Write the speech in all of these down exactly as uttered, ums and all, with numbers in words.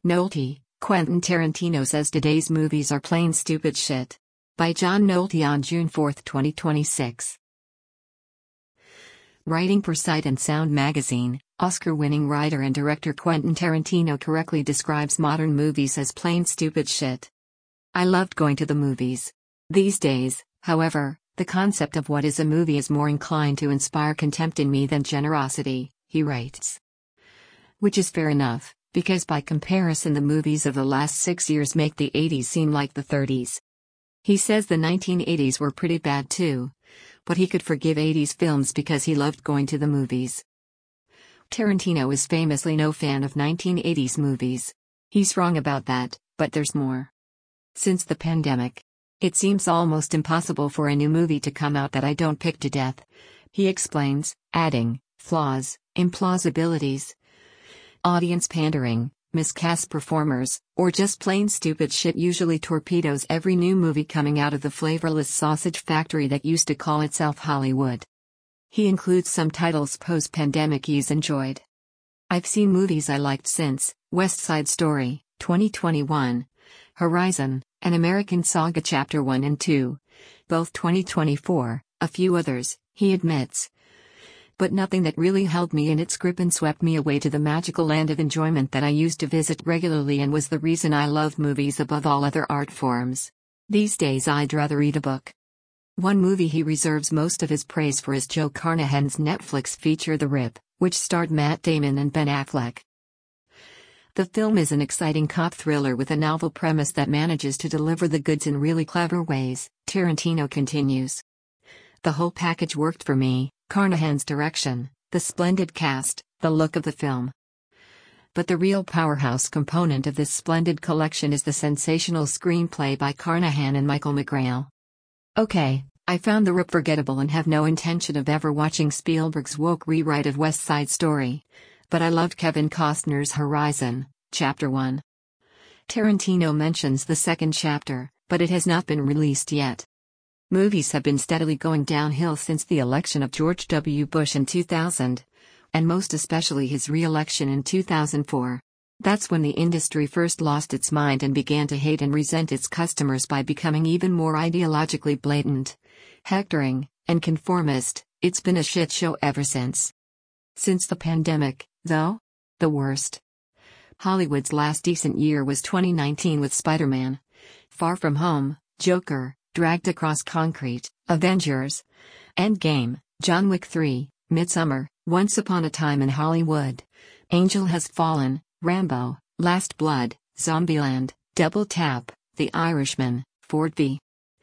Nolte, Quentin Tarantino says today's movies are plain stupid shit. By John Nolte on June fourth, twenty twenty-six. Writing for Sight and Sound magazine, Oscar-winning writer and director Quentin Tarantino correctly describes modern movies as plain stupid shit. I loved going to the movies. These days, however, the concept of what is a movie is more inclined to inspire contempt in me than generosity, he writes. Which is fair enough, because by comparison the movies of the last six years make the eighties seem like the thirties. He says the nineteen eighties were pretty bad too, but he could forgive eighties films because he loved going to the movies. Tarantino is famously no fan of nineteen eighties movies. He's wrong about that, but there's more. Since the pandemic, it seems almost impossible for a new movie to come out that I don't pick to death, he explains, adding, flaws, implausibilities, audience pandering, miscast performers, or just plain stupid shit usually torpedoes every new movie coming out of the flavorless sausage factory that used to call itself Hollywood. He includes some titles post-pandemic he's enjoyed. I've seen movies I liked since, West Side Story, twenty twenty-one, Horizon, An American Saga Chapter one and two, both twenty twenty-four, a few others, he admits. But nothing that really held me in its grip and swept me away to the magical land of enjoyment that I used to visit regularly and was the reason I love movies above all other art forms. These days I'd rather read a book. One movie he reserves most of his praise for is Joe Carnahan's Netflix feature The Rip, which starred Matt Damon and Ben Affleck. The film is an exciting cop thriller with a novel premise that manages to deliver the goods in really clever ways, Tarantino continues. The whole package worked for me, Carnahan's direction, the splendid cast, the look of the film. But the real powerhouse component of this splendid collection is the sensational screenplay by Carnahan and Michael McGrail. Okay, I found The Rip forgettable and have no intention of ever watching Spielberg's woke rewrite of West Side Story. But I loved Kevin Costner's Horizon, Chapter one. Tarantino mentions the second chapter, but it has not been released yet. Movies have been steadily going downhill since the election of George W. Bush in two thousand, and most especially his re-election in two thousand four. That's when the industry first lost its mind and began to hate and resent its customers by becoming even more ideologically blatant, hectoring, and conformist. It's been a shit show ever since. Since the pandemic, though? The worst. Hollywood's last decent year was twenty nineteen with Spider-Man, Far From Home, Joker, Dragged Across Concrete, Avengers, Endgame, John Wick three, Midsommar, Once Upon a Time in Hollywood, Angel Has Fallen, Rambo, Last Blood, Zombieland, Double Tap, The Irishman, Ford v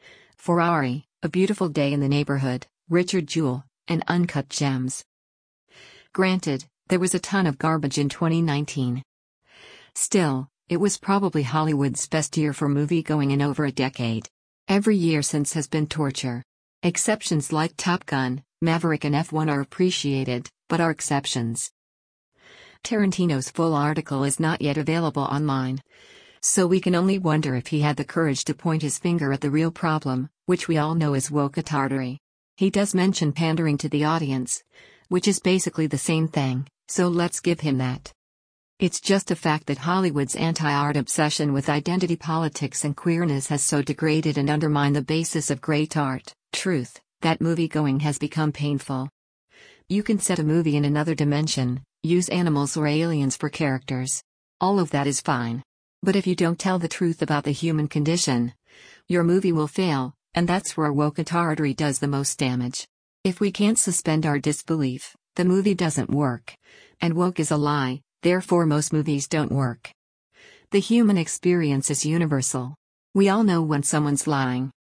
Ferrari, A Beautiful Day in the Neighborhood, Richard Jewell, and Uncut Gems. Granted, there was a ton of garbage in twenty nineteen. Still, it was probably Hollywood's best year for movie-going in over a decade. Every year since has been torture. Exceptions like Top Gun, Maverick and F one are appreciated, but are exceptions. Tarantino's full article is not yet available online, so we can only wonder if he had the courage to point his finger at the real problem, which we all know is woke-tartary. He does mention pandering to the audience, which is basically the same thing, so let's give him that. It's just a fact that Hollywood's anti-art obsession with identity politics and queerness has so degraded and undermined the basis of great art, truth, that movie-going has become painful. You can set a movie in another dimension, use animals or aliens for characters. All of that is fine. But if you don't tell the truth about the human condition, your movie will fail, and that's where woke-tartary does the most damage. If we can't suspend our disbelief, the movie doesn't work. And woke is a lie, therefore most movies don't work. The human experience is universal. We all know when someone's lying.